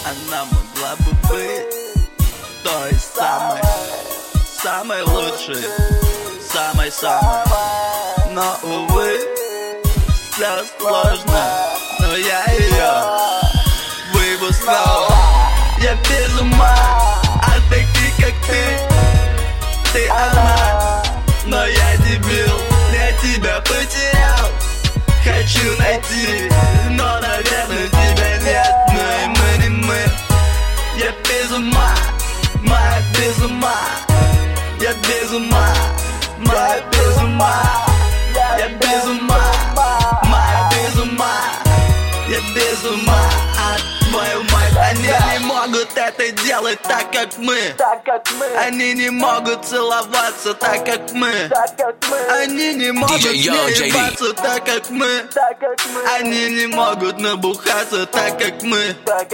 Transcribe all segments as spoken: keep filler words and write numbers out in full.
Она могла бы быть той самой, самой лучшей, самой-самой. Но, увы, все сложно, но я ее выбу снова. Я без ума от таких, как ты. Ты она, но я дебил. Я тебя потерял, хочу найти, но, наверное, тебя нет. Но и мы не мы. Я без ума, моя без ума. Я без ума, моя без ума. Я без ума, моя без ума. Я без ума от твою мать. Они не могут это делать так, как мы. Они не могут целоваться так, как мы. Они не могут ебаться так, как мы. Они не могут набухаться так, как мы.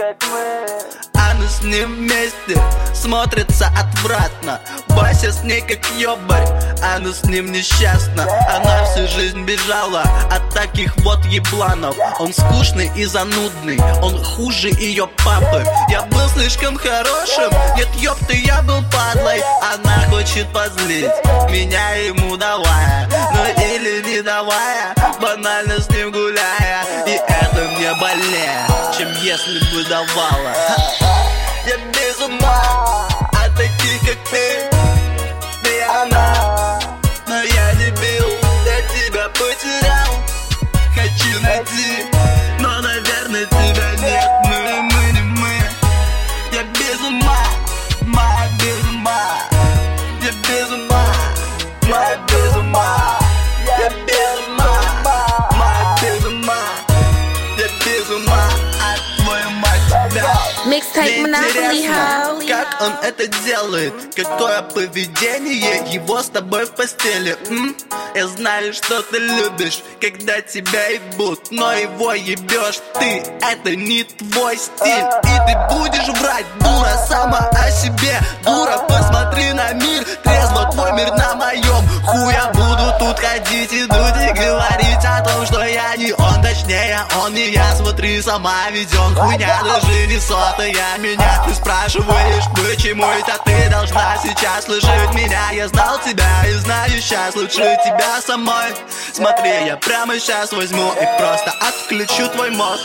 Она с ним вместе смотрится отвратно. Вася с ней как ёбарь, она с ним несчастна. Она всю жизнь бежала от таких вот ебланов. Он скучный и занудный, он хуже ее папы. Я был слишком хорошим, нет ёпты, я был падлой. Она хочет позлить меня ему давая, ну или не давая, банально с ним гуляя. И это мне больнее, чем если бы давала. Я без ума от таких, как ты. Ты она, но я дебил. Я тебя потерял, хочу найти, но, наверное, тебя нет. Мы, мы не мы. Я без ума, моя без ума. Я без ума, моя без ума. Я без ума, моя без ума. Я без ума от твою мать тебя. Mixtape Monopoly House. Как он это делает? Какое поведение его с тобой в постели? М? Я знаю, что ты любишь, когда тебя ебут, но его ебешь ты, это не твой стиль. И ты будешь врать, дура, сама о себе. Дура, посмотри на мир, трезво твой мир на моем. Хуя буду тут ходить и дуть и говорить о том, что я не он, точнее он не я. Смотри, сама ведь он хуйня, даже не сотая меня. Ты спрашиваешь, почему это ты должна сейчас слышать меня? Я знал тебя и знаю сейчас лучше тебя самой. Смотри, я прямо сейчас возьму и просто отключу твой мозг.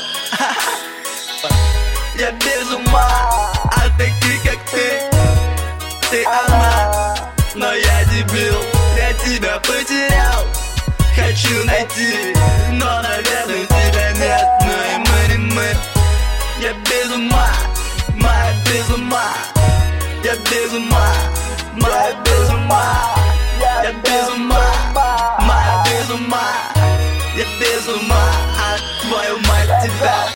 Я без ума от таких, как ты. Ты она, но я дебил. Я тебя потерял, хочу найти, но, наверное, тебя нет. Ну и мы не мы. Я без ума, моя без ума. Я без ума, моя без ума. Я без ума, моя без ума. Я без ума от твою мать тебя.